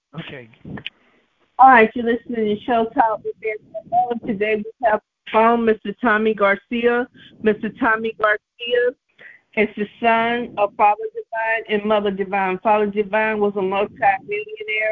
Okay. All right, you're listening to Show Talk with Angela. Today we have on Mr. Tommy Garcia. Mr. Tommy Garcia is the son of Father Divine and Mother Divine. Father Divine was a multi-millionaire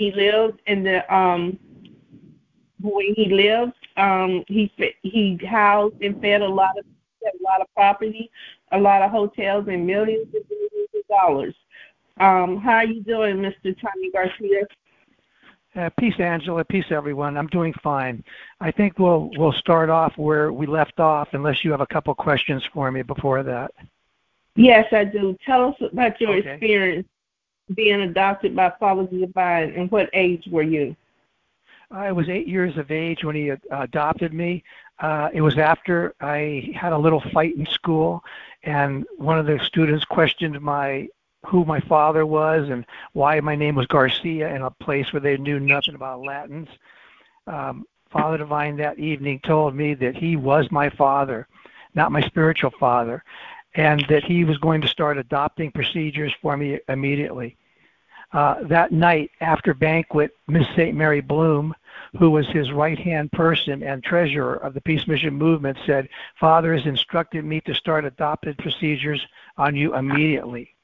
when he lived. He housed and fed a lot of property, a lot of hotels, and millions of dollars. How are you doing, Mr. Tommy Garcia? Peace, Angela. Peace, everyone. I'm doing fine. I think we'll start off where we left off, unless you have a couple questions for me before that. Yes, I do. Tell us about your Okay. experience being adopted by Father Divine, and what age were you? I was 8 years of age when he adopted me. It was after I had a little fight in school, and one of the students questioned who my father was and why my name was Garcia in a place where they knew nothing about Latins. Father Divine that evening told me that he was my father, not my spiritual father, and that he was going to start adopting procedures for me immediately. That night, after banquet, Miss St. Mary Bloom, who was his right-hand person and treasurer of the Peace Mission Movement, said, "Father has instructed me to start adopted procedures on you immediately."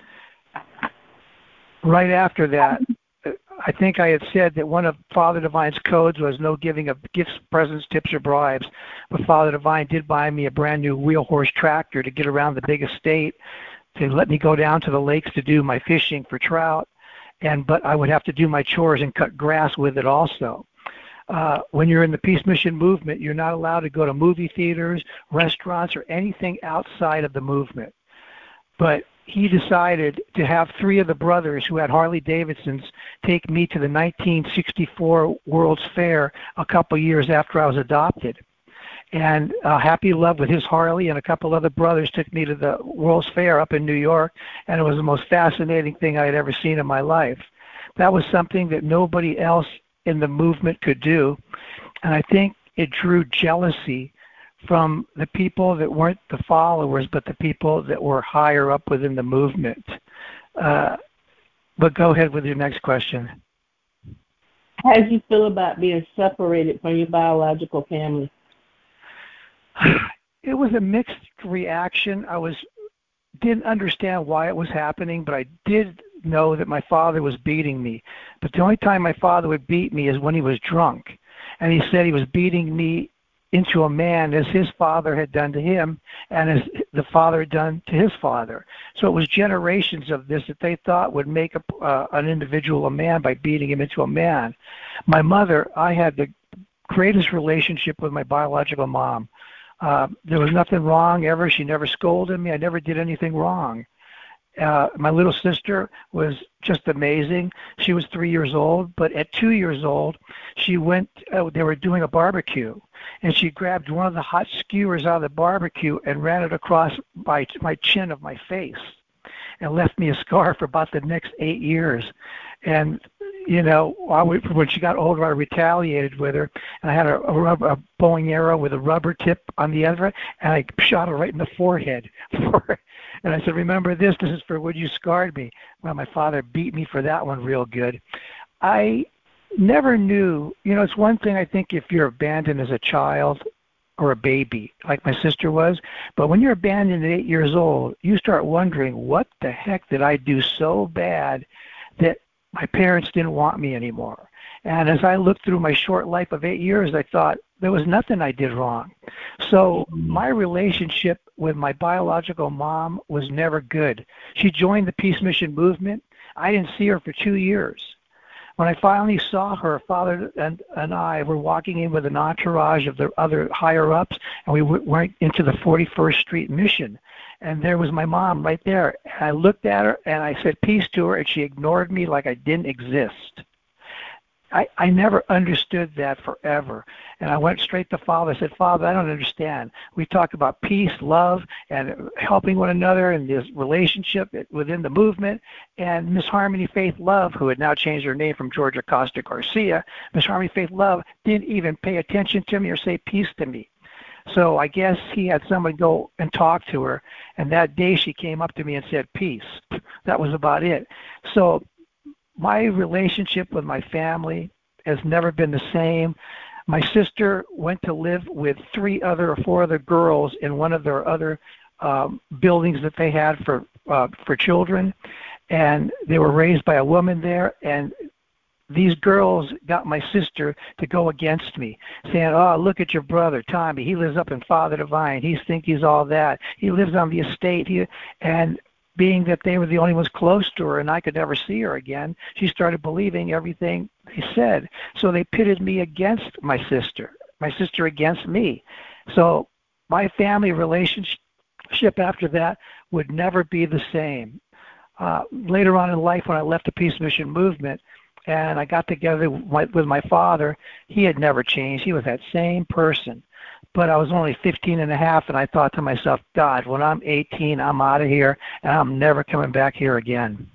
Right after that, I think I had said that one of Father Divine's codes was no giving of gifts, presents, tips, or bribes. But Father Divine did buy me a brand new wheel horse tractor to get around the big estate, to let me go down to the lakes to do my fishing for trout. But I would have to do my chores and cut grass with it also. When you're in the Peace Mission Movement, you're not allowed to go to movie theaters, restaurants, or anything outside of the movement. But he decided to have three of the brothers who had Harley Davidsons take me to the 1964 World's Fair a couple years after I was adopted. And Happy Love with his Harley and a couple other brothers took me to the World's Fair up in New York, and it was the most fascinating thing I had ever seen in my life. That was something that nobody else in the movement could do, and I think it drew jealousy from the people that weren't the followers, but the people that were higher up within the movement. But go ahead with your next question. How did you feel about being separated from your biological family? It was a mixed reaction. Didn't understand why it was happening, but I did know that my father was beating me. But the only time my father would beat me is when he was drunk. And he said he was beating me into a man as his father had done to him and as the father had done to his father. So it was generations of this that they thought would make an individual a man by beating him into a man. My mother, I had the greatest relationship with my biological mom. There was nothing wrong ever. She never scolded me. I never did anything wrong. My little sister was just amazing. She was 3 years old, but at 2 years old, she went, they were doing a barbecue, and she grabbed one of the hot skewers out of the barbecue and ran it across my chin of my face and left me a scar for about the next 8 years. And, when she got older, I retaliated with her, and I had a bow and arrow with a rubber tip on the end of it, and I shot her right in the forehead. And I said, "Remember this is for when you scarred me." Well, my father beat me for that one real good. I never knew, it's one thing I think if you're abandoned as a child or a baby, like my sister was, but when you're abandoned at 8 years old, you start wondering, what the heck did I do so bad that my parents didn't want me anymore? And as I looked through my short life of 8 years, I thought there was nothing I did wrong. So my relationship with my biological mom was never good. She joined the Peace Mission Movement. I didn't see her for 2 years. When I finally saw her, Father and I were walking in with an entourage of the other higher-ups, and we went into the 41st Street Mission. And there was my mom right there. And I looked at her, and I said peace to her, and she ignored me like I didn't exist. I never understood that forever. And I went straight to Father. I said, "Father, I don't understand. We talk about peace, love, and helping one another in this relationship within the movement." And Miss Harmony Faith Love, who had now changed her name from Georgia Costa Garcia, Miss Harmony Faith Love didn't even pay attention to me or say peace to me. So I guess he had someone go and talk to her. And that day she came up to me and said peace. That was about it. So my relationship with my family has never been the same. My sister went to live with 3 other or 4 other girls in one of their other buildings that they had for children, and they were raised by a woman there. And these girls got my sister to go against me, saying, "Oh, look at your brother, Tommy. He lives up in Father Divine. He thinks he's all that. He lives on the estate." And being that they were the only ones close to her and I could never see her again, she started believing everything they said. So they pitted me against my sister against me. So my family relationship after that would never be the same. Later on in life, when I left the Peace Mission movement and I got together with my father, he had never changed. He was that same person. But I was only 15 and a half, and I thought to myself, God, when I'm 18, I'm out of here, and I'm never coming back here again.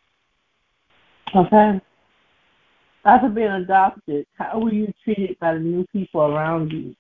Okay. After being adopted, how were you treated by the new people around you?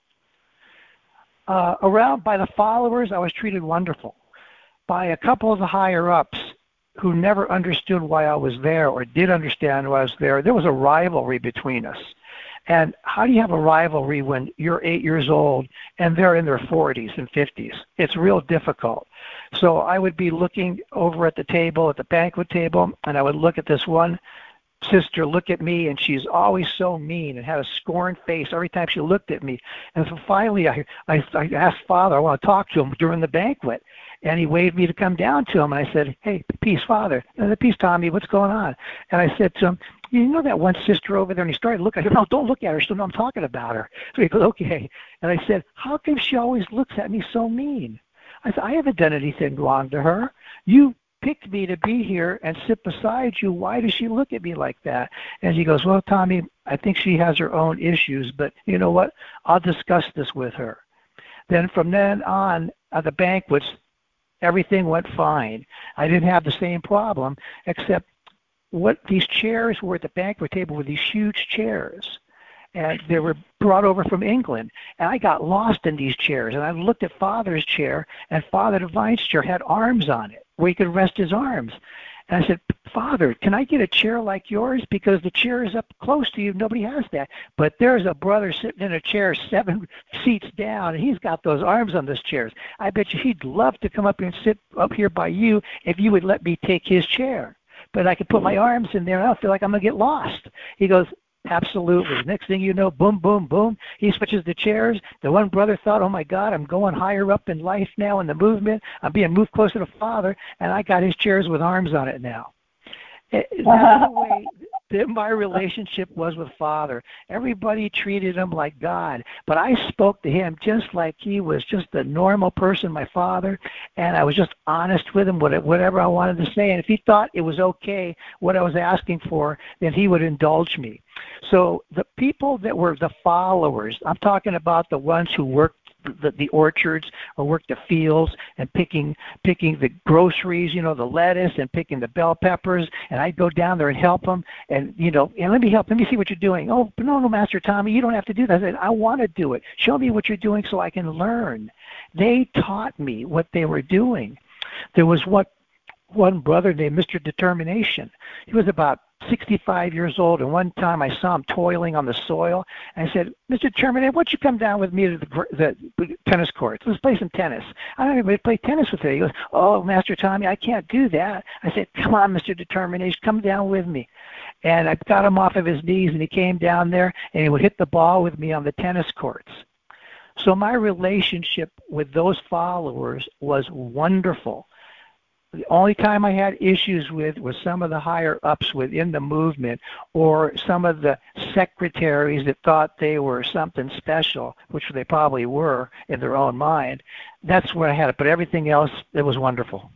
Around by the followers, I was treated wonderful. By a couple of the higher-ups who never understood why I was there or did understand why I was there, there was a rivalry between us. And how do you have a rivalry when you're 8 years old and they're in their 40s and 50s? It's real difficult. So I would be looking over at the table, at the banquet table, and I would look at this one sister look at me, and she's always so mean and had a scorned face every time she looked at me. And so finally I asked Father, I want to talk to him during the banquet. And he waved me to come down to him, and I said, "Hey, peace, Father. Peace, Tommy, what's going on?" And I said to him, "You know that one sister over there?" And he started looking. I said, "No, don't look at her. So I'm talking about her." So he goes, "Okay." And I said, "How come she always looks at me so mean?" I said, "I haven't done anything wrong to her. You picked me to be here and sit beside you. Why does she look at me like that?" And he goes, "Well, Tommy, I think she has her own issues, but you know what? I'll discuss this with her." Then from then on, at the banquets, everything went fine. I didn't have the same problem, except what these chairs were at the banquet table were these huge chairs. And they were brought over from England. And I got lost in these chairs. And I looked at Father's chair, and Father Divine's chair had arms on it where he could rest his arms. And I said, "Father, can I get a chair like yours? Because the chair is up close to you. Nobody has that. But there's a brother sitting in a chair 7 seats down, and he's got those arms on those chairs. I bet you he'd love to come up here and sit up here by you if you would let me take his chair. But I could put my arms in there, and I don't feel like I'm going to get lost." He goes, "Absolutely." Next thing you know, boom, boom, boom, he switches the chairs. The one brother thought, "Oh, my God, I'm going higher up in life now in the movement. I'm being moved closer to Father," and I got his chairs with arms on it now. That's the way that my relationship was with Father. Everybody treated him like God, but I spoke to him just like he was just a normal person, my father, and I was just honest with him, whatever I wanted to say. And if he thought it was okay, what I was asking for, then he would indulge me. So the people that were the followers, I'm talking about the ones who worked the orchards or worked the fields and picking the groceries, the lettuce and picking the bell peppers, and I'd go down there and help them, and and let me see what you're doing. "Oh, no, Master Tommy, you don't have to do that." I said, "I want to do it. Show me what you're doing so I can learn." They taught me what they were doing. There was one brother named Mr. Determination. He was about 65 years old, and one time I saw him toiling on the soil, and I said, "Mr. Determination, why don't you come down with me to the tennis courts? Let's play some tennis." "I don't even play tennis with you." He goes, "Oh, Master Tommy, I can't do that." I said, "Come on, Mr. Determination, come down with me." And I got him off of his knees, and he came down there, and he would hit the ball with me on the tennis courts. So my relationship with those followers was wonderful. The only time I had issues with was some of the higher ups within the movement, or some of the secretaries that thought they were something special, which they probably were in their own mind. That's where I had it. But everything else, it was wonderful.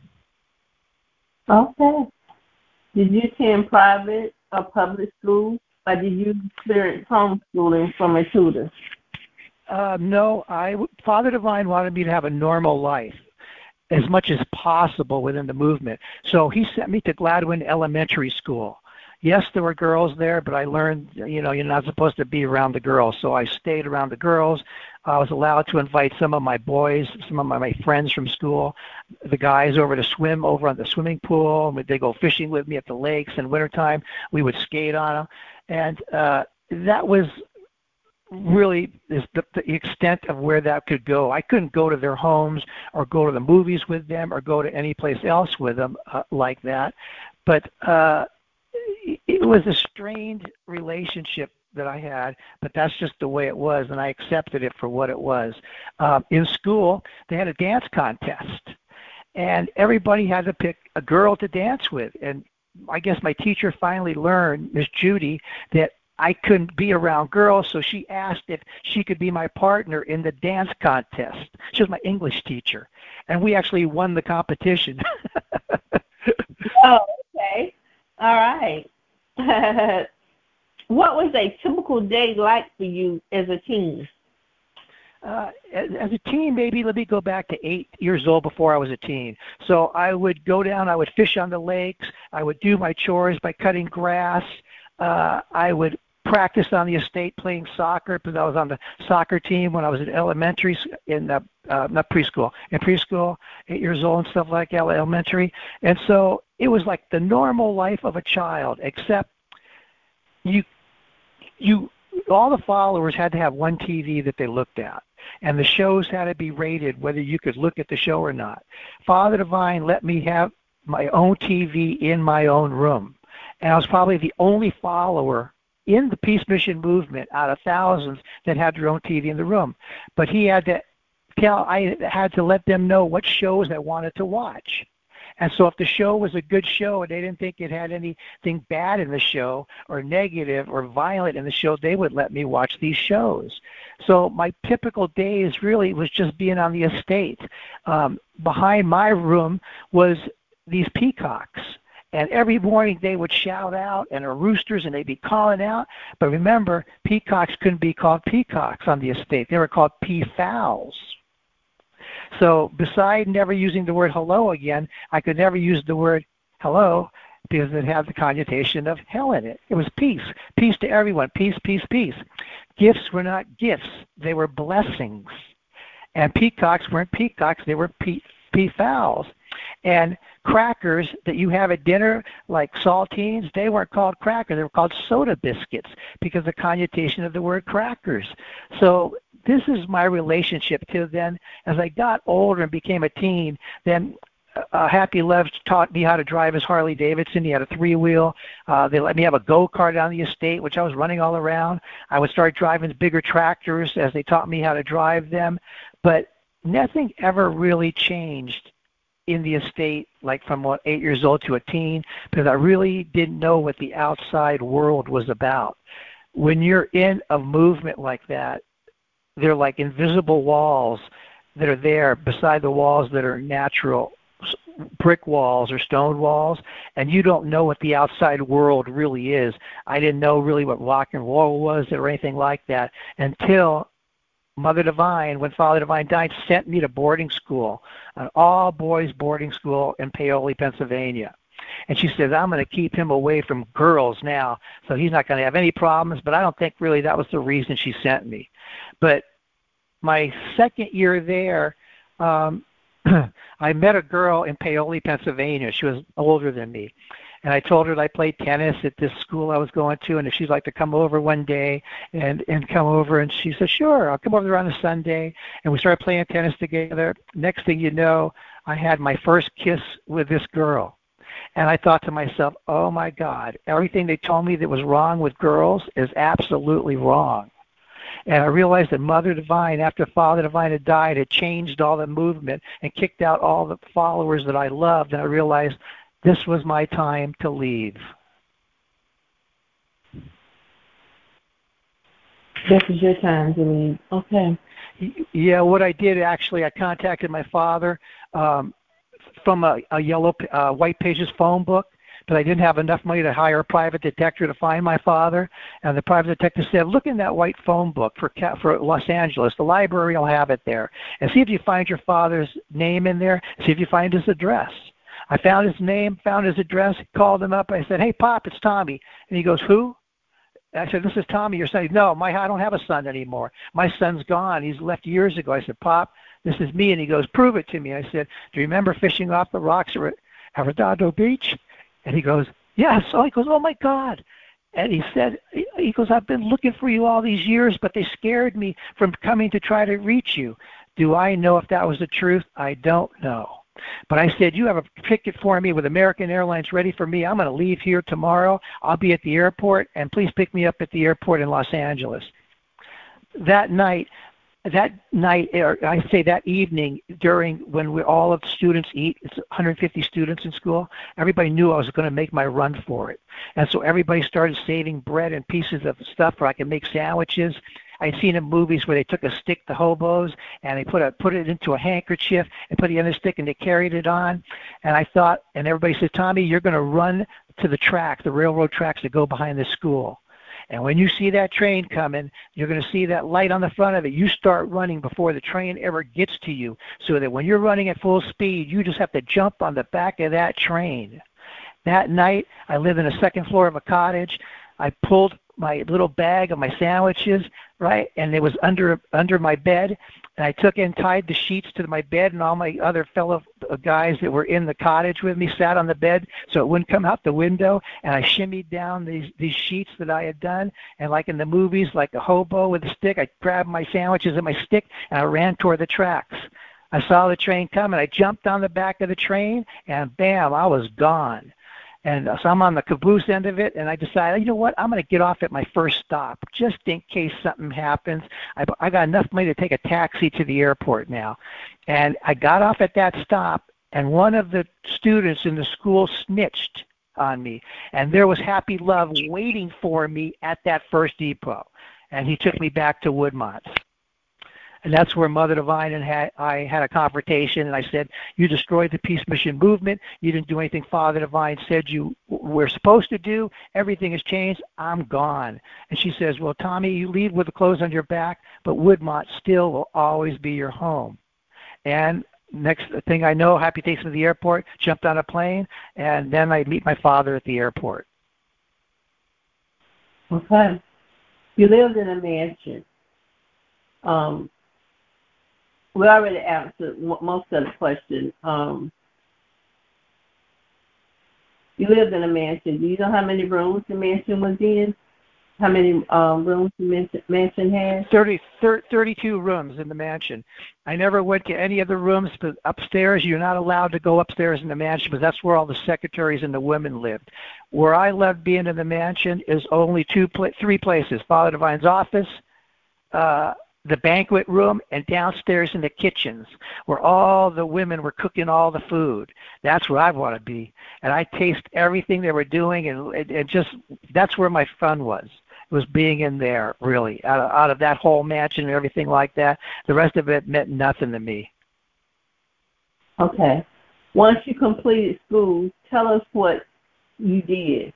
Okay. Did you attend private or public school, or did you experience homeschooling from a tutor? No, Father Divine wanted me to have a normal life as much as possible within the movement. So he sent me to Gladwin Elementary School. Yes, there were girls there, but I learned, you're not supposed to be around the girls. So I stayed around the girls. I was allowed to invite some of my boys, some of my friends from school, the guys over to swim over on the swimming pool. They go fishing with me at the lakes in wintertime. We would skate on them. And that was really is the extent of where that could go. I couldn't go to their homes or go to the movies with them or go to any place else with them like that. But it was a strained relationship that I had, but that's just the way it was, and I accepted it for what it was. In school, they had a dance contest, and everybody had to pick a girl to dance with. And I guess my teacher finally learned, Miss Judy, that I couldn't be around girls, so she asked if she could be my partner in the dance contest. She was my English teacher, and we actually won the competition. Oh, okay. All right. What was a typical day like for you as a teen? As a teen, maybe let me go back to 8 years old before I was a teen. So I would go down, I would fish on the lakes, I would do my chores by cutting grass, I would practice on the estate playing soccer because I was on the soccer team when I was in elementary, not preschool, in preschool, 8 years old and stuff like that, elementary. And so it was like the normal life of a child, except all the followers had to have one TV that they looked at, and the shows had to be rated whether you could look at the show or not. Father Divine let me have my own TV in my own room, and I was probably the only follower in the Peace Mission movement out of thousands that had their own TV in the room. But I had to let them know what shows I wanted to watch. And so if the show was a good show and they didn't think it had anything bad in the show or negative or violent in the show, they would let me watch these shows. So my typical days really was just being on the estate. Behind my room was these peacocks. And every morning they would shout out, and the roosters, and they'd be calling out. But remember, peacocks couldn't be called peacocks on the estate. They were called peafowls. So beside never using the word hello again, I could never use the word hello because it had the connotation of hell in it. It was peace. Peace to everyone. Peace, peace, peace. Gifts were not gifts. They were blessings. And peacocks weren't peacocks. They were peafowls. And crackers that you have at dinner, like saltines, they weren't called crackers. They were called soda biscuits because of the connotation of the word crackers. So this is my relationship to then. As I got older and became a teen, then Happy Lev taught me how to drive his Harley Davidson. He had a 3-wheel. They let me have a go-kart on the estate, which I was running all around. I would start driving bigger tractors as they taught me how to drive them. But nothing ever really changed in the estate, like from 8 years old to a teen, because I really didn't know what the outside world was about. When you're in a movement like that, they're like invisible walls that are there beside the walls that are natural brick walls or stone walls, and you don't know what the outside world really is. I didn't know really what rock and roll was or anything like that until Mother Divine, when Father Divine died, sent me to boarding school, an all-boys boarding school in Paoli, Pennsylvania. And she says, I'm going to keep him away from girls now, so he's not going to have any problems. But I don't think really that was the reason she sent me. But my second year there, I met a girl in Paoli, Pennsylvania. She was older than me. And I told her that I played tennis at this school I was going to, and if she'd like to come over one day and come over. And she said, sure, I'll come over there on a Sunday. And we started playing tennis together. Next thing you know, I had my first kiss with this girl. And I thought to myself, oh, my God, everything they told me that was wrong with girls is absolutely wrong. And I realized that Mother Divine, after Father Divine had died, had changed all the movement and kicked out all the followers that I loved. And I realized this was my time to leave. This is your time to leave. Okay. Yeah, what I did actually, I contacted my father from a White Pages phone book, but I didn't have enough money to hire a private detective to find my father. And the private detective said, look in that white phone book for Los Angeles. The library will have it there. And see if you find your father's name in there. See if you find his address. I found his name, found his address, called him up. I said, hey, Pop, it's Tommy. And he goes, who? I said, this is Tommy, your son. No, I don't have a son anymore. My son's gone. He's left years ago. I said, Pop, this is me. And he goes, prove it to me. I said, do you remember fishing off the rocks at Redondo Beach? And he goes, yes. So he goes, oh, my God. And he said, he goes, I've been looking for you all these years, but they scared me from coming to try to reach you. Do I know if that was the truth? I don't know. But I said, you have a ticket for me with American Airlines ready for me. I'm going to leave here tomorrow. I'll be at the airport, and please pick me up at the airport in Los Angeles. That night, or I say that evening, during when all of the students eat, it's 150 students in school, everybody knew I was going to make my run for it. And so everybody started saving bread and pieces of stuff where I could make sandwiches. I'd seen in movies where they took a stick, the hobos, and they put it into a handkerchief and put it in a stick, and they carried it on. And I thought, and everybody said, Tommy, you're going to run to the track, the railroad tracks that go behind the school. And when you see that train coming, you're going to see that light on the front of it. You start running before the train ever gets to you, so that when you're running at full speed, you just have to jump on the back of that train. That night, I lived in the second floor of a cottage. I pulled my little bag of my sandwiches, right, and it was under my bed, and I took and tied the sheets to my bed, and all my other fellow guys that were in the cottage with me sat on the bed so it wouldn't come out the window, and I shimmied down these sheets that I had done, and like in the movies, like a hobo with a stick, I grabbed my sandwiches and my stick, and I ran toward the tracks. I saw the train coming. I jumped on the back of the train, and bam, I was gone. And so I'm on the caboose end of it, and I decided, you know what, I'm going to get off at my first stop just in case something happens. I got enough money to take a taxi to the airport now. And I got off at that stop, and one of the students in the school snitched on me. And there was Happy Love waiting for me at that first depot. And he took me back to Woodmont. And that's where Mother Divine and I had a confrontation, and I said, you destroyed the Peace Mission movement. You didn't do anything Father Divine said you were supposed to do. Everything has changed. I'm gone. And she says, well, Tommy, you leave with the clothes on your back, but Woodmont still will always be your home. And next thing I know, Happy takes me to the airport, jumped on a plane, and then I meet my father at the airport. Okay. You lived in a mansion. We already answered most of the question. You lived in a mansion. Do you know how many rooms the mansion was in? How many rooms the mansion had? 32 rooms in the mansion. I never went to any of the rooms, but upstairs, you're not allowed to go upstairs in the mansion, because that's where all the secretaries and the women lived. Where I loved being in the mansion is only three places: Father Divine's office, the banquet room, and downstairs in the kitchens where all the women were cooking all the food. That's where I want to be. And I taste everything they were doing, and just that's where my fun was. It was being in there, really, out of that whole mansion and everything like that. The rest of it meant nothing to me. Okay. Once you completed school, tell us what you did.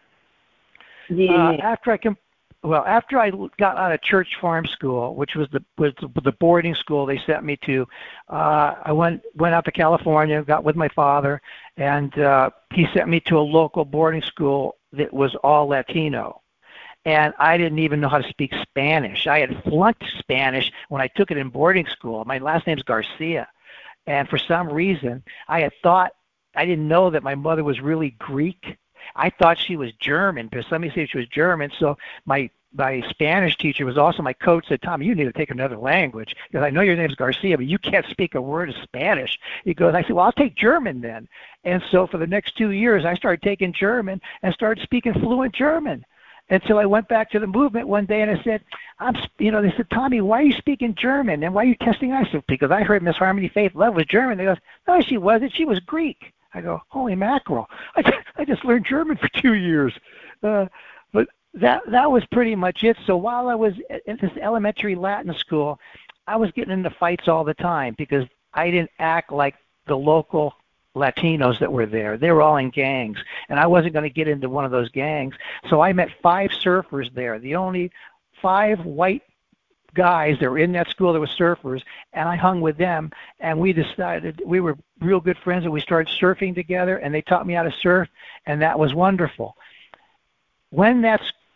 After I got out of Church Farm School, which was the boarding school they sent me to, I went out to California, got with my father, and he sent me to a local boarding school that was all Latino. And I didn't even know how to speak Spanish. I had flunked Spanish when I took it in boarding school. My last name's Garcia. And for some reason, I didn't know that my mother was really Greek. I thought she was German, because somebody said she was German. So my Spanish teacher was also my coach, said, Tommy, you need to take another language, because I know your name's Garcia, but you can't speak a word of Spanish. He goes, I said, well, I'll take German then. And so for the next 2 years, I started taking German and started speaking fluent German. Until I went back to the movement one day and I said, they said, Tommy, why are you speaking German? And why are you testing? I said, because I heard Miss Harmony Faith Love was German. They go, no, she wasn't. She was Greek. I go, holy mackerel. I just learned German for 2 years. But that was pretty much it. So while I was in this elementary Latin school, I was getting into fights all the time because I didn't act like the local Latinos that were there. They were all in gangs, and I wasn't going to get into one of those gangs. So I met 5 surfers there, the only 5 white guys that were in that school that were surfers, and I hung with them, and we decided we were real good friends, and we started surfing together, and they taught me how to surf, and that was wonderful. When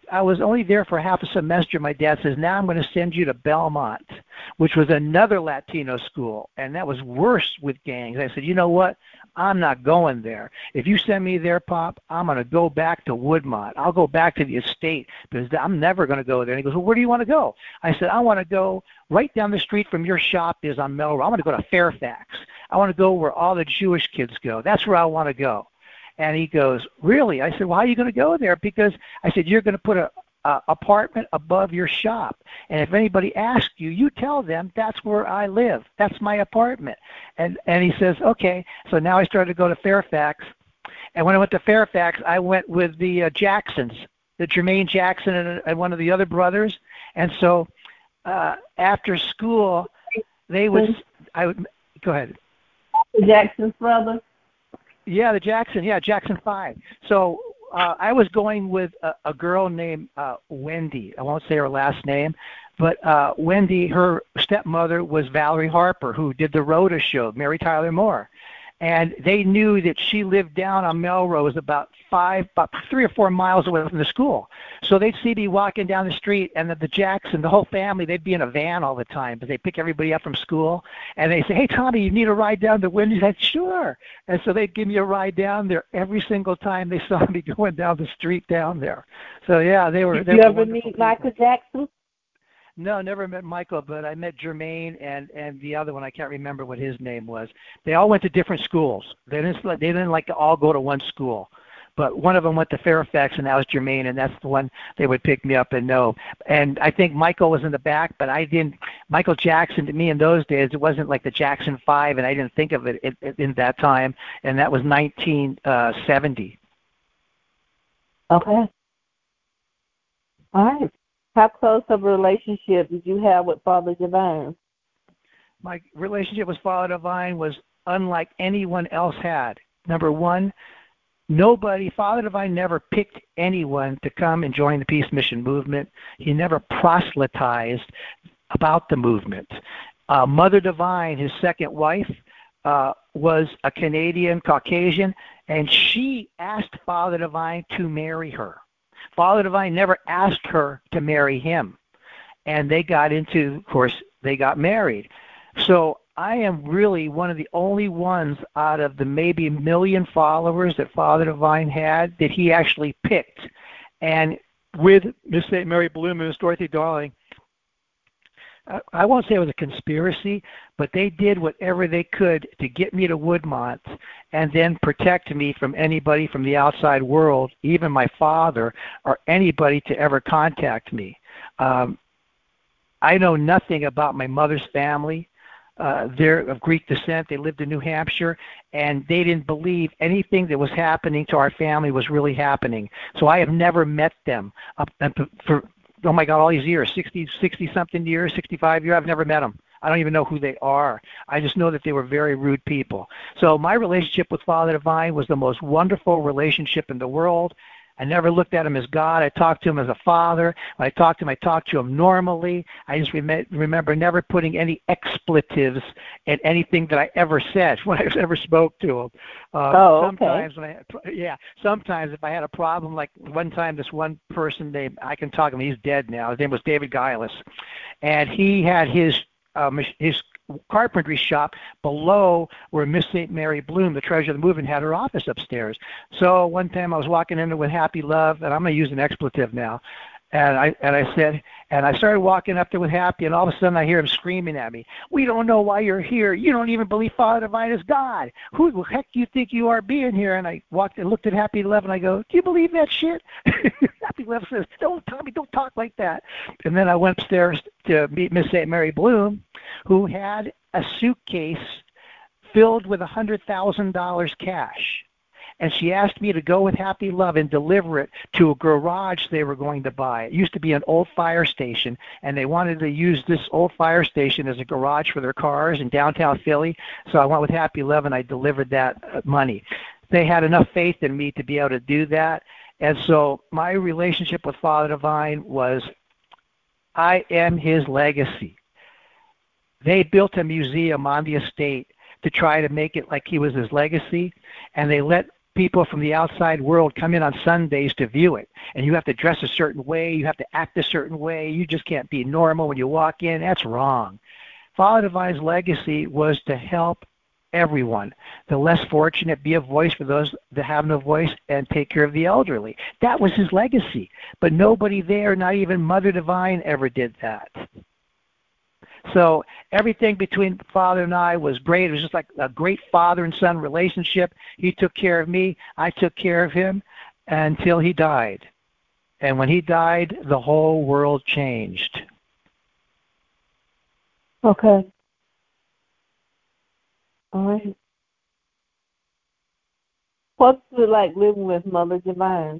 I was only there for half a semester. My dad says, now I'm going to send you to Belmont, which was another Latino school, and that was worse with gangs. I said, you know what? I'm not going there. If you send me there, Pop, I'm going to go back to Woodmont. I'll go back to the estate because I'm never going to go there. And he goes, well, where do you want to go? I said, I want to go right down the street from your shop is on Melrose. I want to go to Fairfax. I want to go where all the Jewish kids go. That's where I want to go. And he goes, really? I said, well, how are you going to go there? Because I said, you're going to put a apartment above your shop. And if anybody asks you, you tell them that's where I live. That's my apartment. And he says, okay. So now I started to go to Fairfax. And when I went to Fairfax, I went with the Jacksons, the Jermaine Jackson and one of the other brothers. And so after school, go ahead. The Jackson's brother? Yeah, the Jackson. Yeah, Jackson 5. So I was going with a girl named Wendy. I won't say her last name, but Wendy, her stepmother was Valerie Harper, who did the Rhoda show, Mary Tyler Moore. And they knew that she lived down on Melrose about 3 or 4 miles away from the school. So they'd see me walking down the street, and the Jackson, the whole family, they'd be in a van all the time, but they pick everybody up from school, and they say, hey, Tommy, you need a ride down to Wendy's? I said, sure. And so they'd give me a ride down there every single time they saw me going down the street down there. So, yeah, they were. Did you ever meet Michael Jackson? No, never met Michael, but I met Jermaine and the other one. I can't remember what his name was. They all went to different schools. They didn't like to all go to one school. But one of them went to Fairfax, and that was Jermaine, and that's the one they would pick me up and know. And I think Michael was in the back, but I didn't. Michael Jackson, to me in those days, it wasn't like the Jackson 5, and I didn't think of it in that time, and that was 1970. Okay. All right. How close of a relationship did you have with Father Divine? My relationship with Father Divine was unlike anyone else had. Number one, Father Divine never picked anyone to come and join the Peace Mission movement. He never proselytized about the movement. Mother Divine, his second wife, was a Canadian Caucasian, and she asked Father Divine to marry her. Father Divine never asked her to marry him. And they got married. So I am really one of the only ones out of the maybe 1 million followers that Father Divine had that he actually picked. And with Miss St. Mary Bloom and Miss Dorothy Darling, I won't say it was a conspiracy, but they did whatever they could to get me to Woodmont and then protect me from anybody from the outside world, even my father or anybody to ever contact me. I know nothing about my mother's family. They're of Greek descent. They lived in New Hampshire, and they didn't believe anything that was happening to our family was really happening. So I have never met them for oh my God, all these years, 60-something years, 65 years, I've never met them. I don't even know who they are. I just know that they were very rude people. So my relationship with Father Divine was the most wonderful relationship in the world. I never looked at him as God. I talked to him as a father. When I talked to him normally. I just remember never putting any expletives in anything that I ever said when I ever spoke to him. Sometimes sometimes if I had a problem, like one time this one person named, I can talk to him, he's dead now. His name was David Giles. And he had his carpentry shop below where Miss St. Mary Bloom, the treasure of the movement, had her office upstairs. So one time I was walking in there with Happy Love, and I'm going to use an expletive now. And I started walking up there with Happy, and all of a sudden I hear him screaming at me, "We don't know why you're here. You don't even believe Father Divine is God. Who the heck do you think you are being here?" And I walked and looked at Happy Love, and I go, "Do you believe that shit?" Happy Love says, "Don't, Tommy, don't talk like that." And then I went upstairs to meet Miss St. Mary Bloom, who had a suitcase filled with $100,000 cash. And she asked me to go with Happy Love and deliver it to a garage they were going to buy. It used to be an old fire station, and they wanted to use this old fire station as a garage for their cars in downtown Philly. So I went with Happy Love, and I delivered that money. They had enough faith in me to be able to do that. And so my relationship with Father Divine was, I am his legacy. They built a museum on the estate to try to make it like he was his legacy, and they let people from the outside world come in on Sundays to view it. And you have to dress a certain way. You have to act a certain way. You just can't be normal when you walk in. That's wrong. Father Divine's legacy was to help everyone, the less fortunate, be a voice for those that have no voice, and take care of the elderly. That was his legacy. But nobody there, not even Mother Divine, ever did that. So everything between Father and I was great. It was just like a great father and son relationship. He took care of me. I took care of him until he died. And when he died, the whole world changed. Okay. All right. What's it like living with Mother Divine?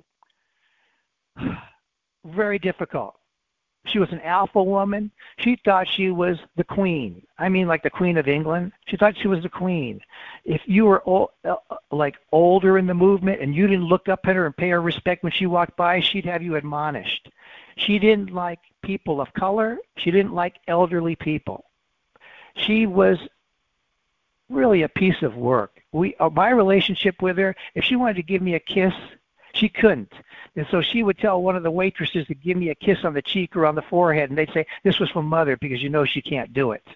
Very difficult. She was an alpha woman. She thought she was the queen. I mean, like the Queen of England. She thought she was the queen. If you were older in the movement and you didn't look up at her and pay her respect when she walked by, she'd have you admonished. She didn't like people of color. She didn't like elderly people. She was really a piece of work. My relationship with her, if she wanted to give me a kiss, she couldn't. And so she would tell one of the waitresses to give me a kiss on the cheek or on the forehead, and they'd say, this was from Mother because you know she can't do it.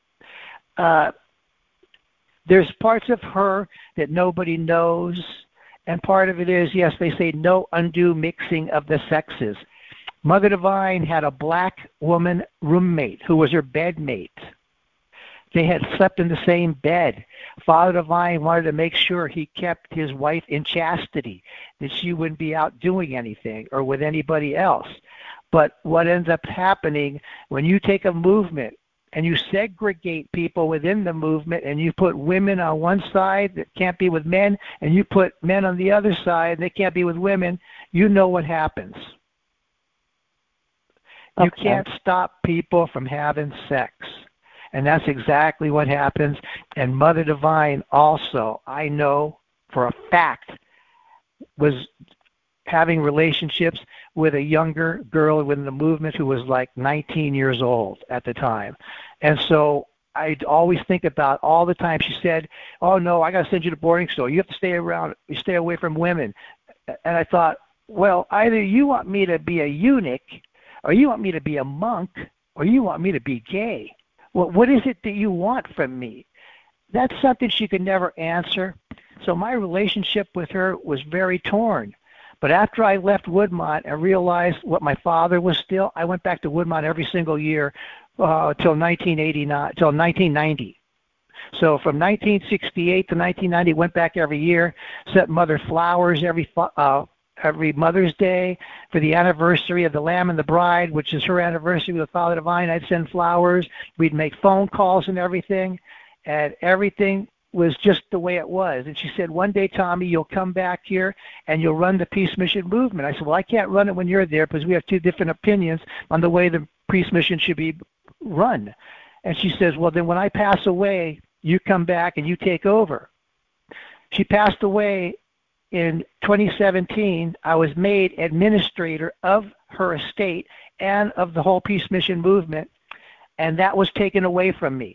There's parts of her that nobody knows, and part of it is, yes, they say no undue mixing of the sexes. Mother Divine had a black woman roommate who was her bedmate. They had slept in the same bed. Father Divine wanted to make sure he kept his wife in chastity, that she wouldn't be out doing anything or with anybody else. But what ends up happening when you take a movement and you segregate people within the movement and you put women on one side that can't be with men and you put men on the other side and they can't be with women, you know what happens. Okay. You can't stop people from having sex. And that's exactly what happens. And Mother Divine also, I know for a fact, was having relationships with a younger girl within the movement who was like 19 years old at the time. And so I'd always think about all the time she said, oh, no, I got to send you to boarding school. You have to stay around. You stay away from women. And I thought, well, either you want me to be a eunuch or you want me to be a monk or you want me to be gay. Well, what is it that you want from me? That's something she could never answer. So my relationship with her was very torn. But after I left Woodmont and realized what my father was still, I went back to Woodmont every single year till 1990. So from 1968 to 1990, went back every year, sent Mother flowers every Mother's Day. For the anniversary of the Lamb and the Bride, which is her anniversary with Father Divine, I'd send flowers. We'd make phone calls and everything was just the way it was. And she said, one day, Tommy, you'll come back here and you'll run the Peace Mission movement. I said, well, I can't run it when you're there because we have two different opinions on the way the Peace Mission should be run. And she says, well, then when I pass away, you come back and you take over. She passed away in 2017. I was made administrator of her estate and of the whole Peace Mission movement, and that was taken away from me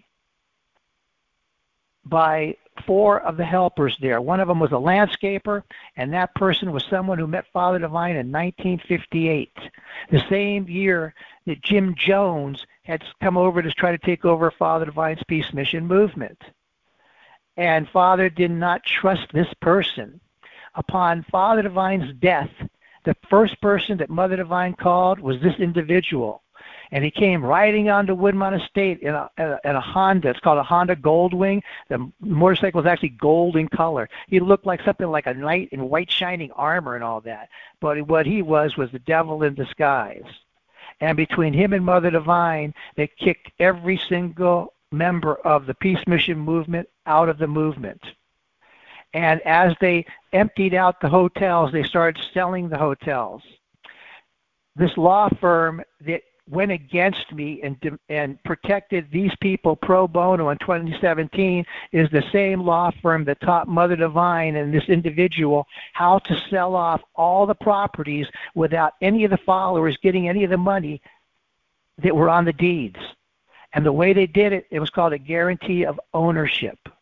by 4 of the helpers there. One of them was a landscaper, and that person was someone who met Father Divine in 1958, the same year that Jim Jones had come over to try to take over Father Divine's Peace Mission movement. And Father did not trust this person. Upon Father Divine's death, the first person that Mother Divine called was this individual. And he came riding onto Woodmont Estate in a Honda. It's called a Honda Goldwing. The motorcycle was actually gold in color. He looked like something like a knight in white shining armor and all that. But what he was the devil in disguise. And between him and Mother Divine, they kicked every single member of the Peace Mission movement out of the movement. And as they emptied out the hotels, they started selling the hotels. This law firm that went against me and protected these people pro bono in 2017 is the same law firm that taught Mother Divine and this individual how to sell off all the properties without any of the followers getting any of the money that were on the deeds. And the way they did it, it was called a guarantee of ownership.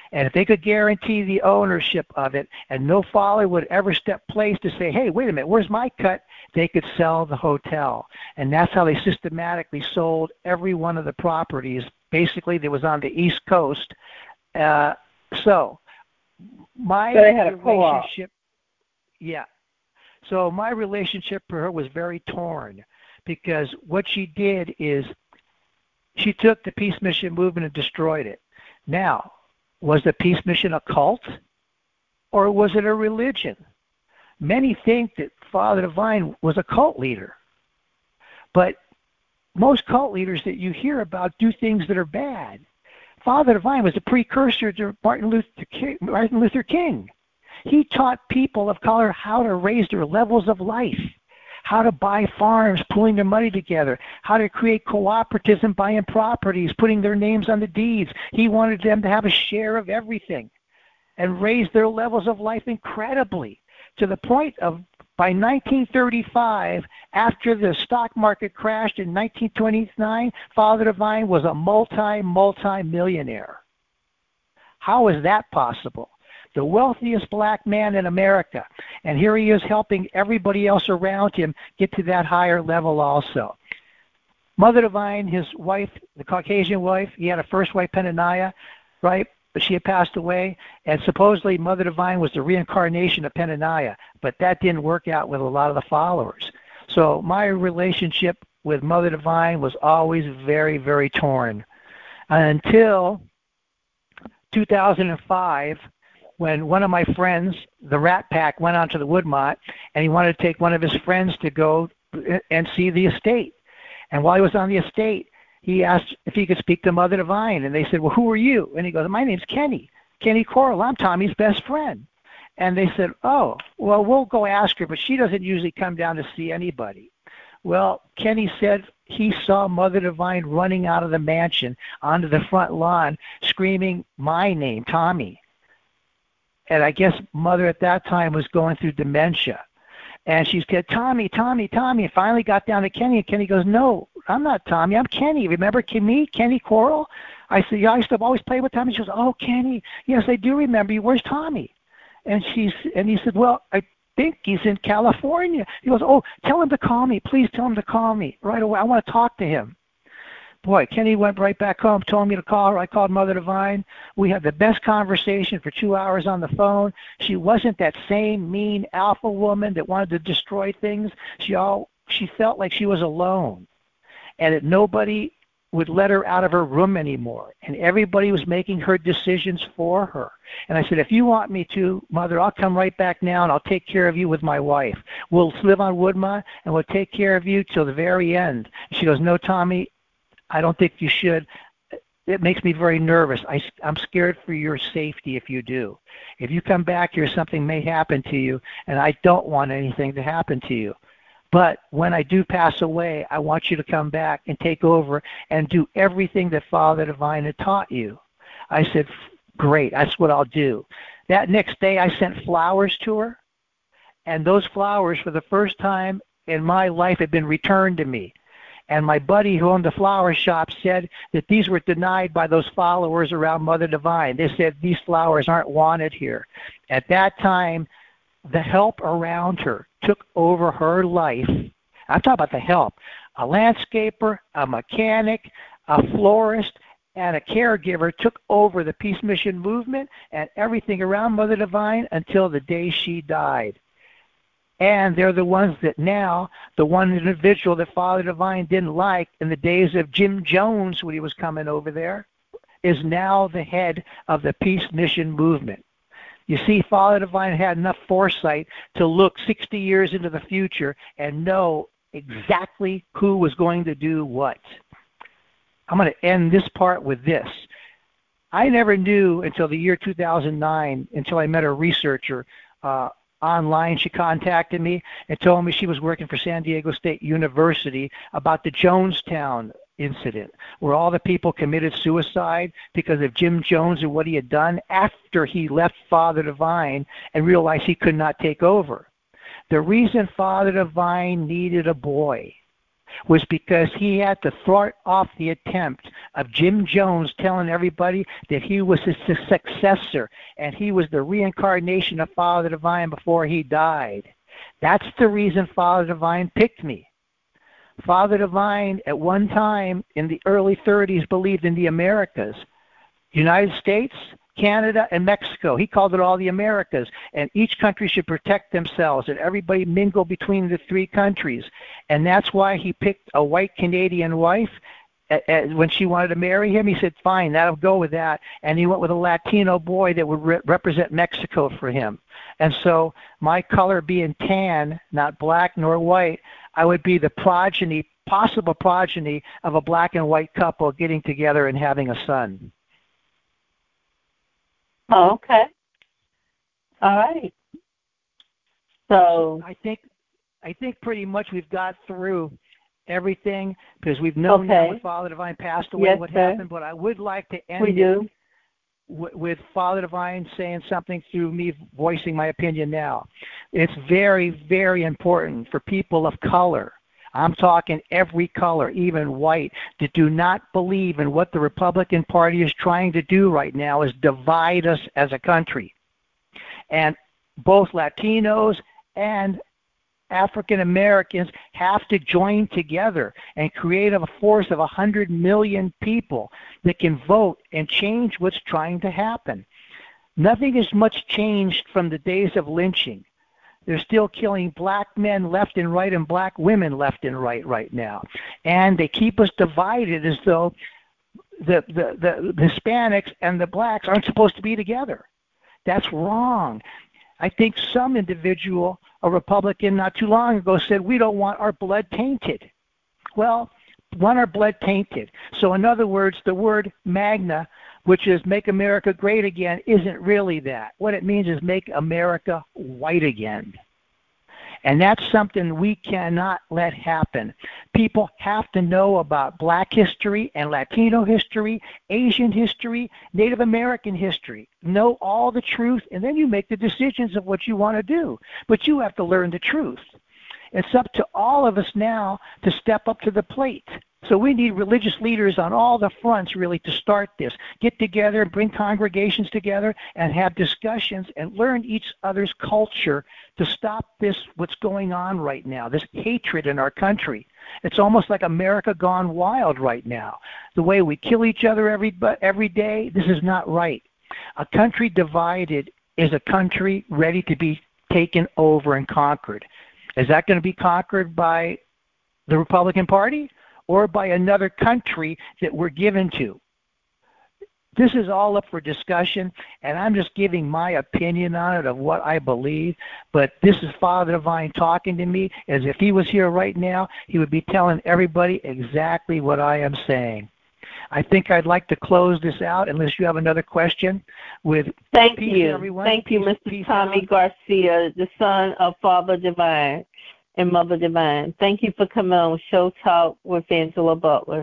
And if they could guarantee the ownership of it and no follower would ever step place to say, hey, wait a minute, where's my cut? They could sell the hotel. And that's how they systematically sold every one of the properties, basically, that was on the East Coast. So my So they had a relationship, yeah. So my relationship for her was very torn because what she did is she took the Peace Mission movement and destroyed it. Now, was the Peace Mission a cult or was it a religion? Many think that Father Divine was a cult leader, but most cult leaders that you hear about do things that are bad. Father Divine was a precursor to Martin Luther King. He taught people of color how to raise their levels of life, how to buy farms, pulling their money together, how to create cooperatives and buying properties, putting their names on the deeds. He wanted them to have a share of everything and raise their levels of life incredibly to the point of, by 1935, after the stock market crashed in 1929, Father Divine was a multi-millionaire. How is that possible? The wealthiest black man in America. And here he is helping everybody else around him get to that higher level also. Mother Divine, his wife, the Caucasian wife, he had a first wife, Penaniah, right? But she had passed away, and supposedly Mother Divine was the reincarnation of Penaniah, but that didn't work out with a lot of the followers. So my relationship with Mother Divine was always very, very torn until 2005, when one of my friends, the Rat Pack, went onto the Woodmont, and he wanted to take one of his friends to go and see the estate. And while he was on the estate, he asked if he could speak to Mother Divine, and they said, well, who are you? And he goes, my name's Kenny Coral. I'm Tommy's best friend. And they said, oh, well, we'll go ask her, but she doesn't usually come down to see anybody. Well, Kenny said he saw Mother Divine running out of the mansion onto the front lawn, screaming my name, Tommy. And I guess Mother at that time was going through dementia. And she said, Tommy, and finally got down to Kenny, and Kenny goes, no, I'm not Tommy, I'm Kenny. Remember me, Kenny Coral? I said, yeah, I used to always play with Tommy. She goes, oh, Kenny, yes, I do remember you. Where's Tommy? And he said, well, I think he's in California. He goes, oh, tell him to call me. Please tell him to call me right away. I want to talk to him. Boy, Kenny went right back home, told me to call her. I called Mother Divine. We had the best conversation for 2 hours on the phone. She wasn't that same mean alpha woman that wanted to destroy things. She felt like she was alone and that nobody would let her out of her room anymore. And everybody was making her decisions for her. And I said, if you want me to, Mother, I'll come right back now and I'll take care of you with my wife. We'll live on Woodmont and we'll take care of you till the very end. She goes, no, Tommy, I don't think you should. It makes me very nervous. I'm scared for your safety if you do. If you come back here, something may happen to you, and I don't want anything to happen to you. But when I do pass away, I want you to come back and take over and do everything that Father Divine had taught you. I said, great, that's what I'll do. That next day, I sent flowers to her, and those flowers, for the first time in my life, had been returned to me. And my buddy who owned the flower shop said that these were denied by those followers around Mother Divine. They said these flowers aren't wanted here. At that time, the help around her took over her life. I'm talking about the help. A landscaper, a mechanic, a florist, and a caregiver took over the Peace Mission movement and everything around Mother Divine until the day she died. And they're the ones that now, the one individual that Father Divine didn't like in the days of Jim Jones when he was coming over there, is now the head of the Peace Mission movement. You see, Father Divine had enough foresight to look 60 years into the future and know exactly who was going to do what. I'm going to end this part with this. I never knew until the year 2009, until I met a researcher online. She contacted me and told me she was working for San Diego State University about the Jonestown incident, where all the people committed suicide because of Jim Jones and what he had done after he left Father Divine and realized he could not take over. The reason Father Divine needed a boy was because he had to thwart off the attempt of Jim Jones telling everybody that he was his successor and he was the reincarnation of Father Divine before he died. That's the reason Father Divine picked me. Father Divine, at one time in the early 30s, believed in the Americas, United States, Canada, and Mexico. He called it all the Americas, and each country should protect themselves, and everybody mingle between the three countries. And that's why he picked a white Canadian wife. When she wanted to marry him, he said, fine, that'll go with that. And he went with a Latino boy that would represent Mexico for him. And so my color being tan, not black nor white, I would be the progeny, possible progeny of a black and white couple getting together and having a son. Oh, okay. All right. So I think pretty much we've got through everything because we've known now when Father Divine passed away what happened. But I would like to end with Father Divine saying something through me voicing my opinion now. It's very, very important for people of color. I'm talking every color, even white, that do not believe in what the Republican Party is trying to do right now is divide us as a country. And both Latinos and African Americans have to join together and create a force of 100 million people that can vote and change what's trying to happen. Nothing has much changed from the days of lynching. They're still killing black men left and right and black women left and right now. And they keep us divided as though the Hispanics and the blacks aren't supposed to be together. That's wrong. I think some individual, a Republican not too long ago, said we don't want our blood tainted. Well, want our blood tainted. So in other words, the word MAGNA, which is Make America Great Again, isn't really that. What it means is make America white again. And that's something we cannot let happen. People have to know about Black history and Latino history, Asian history, Native American history. Know all the truth, and then you make the decisions of what you want to do. But you have to learn the truth. It's up to all of us now to step up to the plate. So we need religious leaders on all the fronts really to start this. Get together, bring congregations together, and have discussions and learn each other's culture to stop this, what's going on right now, this hatred in our country. It's almost like America gone wild right now. The way we kill each other every day, this is not right. A country divided is a country ready to be taken over and conquered. Is that going to be conquered by the Republican Party or by another country that we're given to? This is all up for discussion, and I'm just giving my opinion on it of what I believe. But this is Father Divine talking to me as if he was here right now. He would be telling everybody exactly what I am saying. I think I'd like to close this out, unless you have another question. Thank you, Mr. Tommy Garcia, the son of Father Divine and Mother Divine. Thank you for coming on Show Talk with Angela Butler.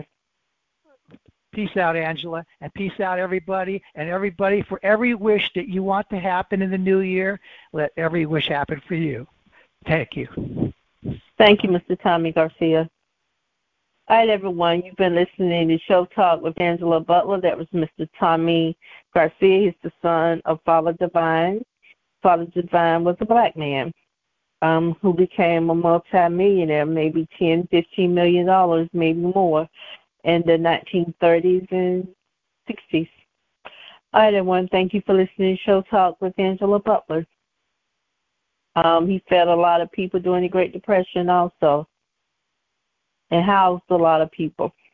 Peace out, Angela, and peace out, everybody. And everybody, for every wish that you want to happen in the new year, let every wish happen for you. Thank you. Thank you, Mr. Tommy Garcia. All right, everyone, you've been listening to Show Talk with Angela Butler. That was Mr. Tommy Garcia. He's the son of Father Divine. Father Divine was a black man who became a multimillionaire, maybe $10, $15 million, maybe more, in the 1930s and 60s. All right, everyone, thank you for listening to Show Talk with Angela Butler. He fed a lot of people during the Great Depression also, and housed a lot of people.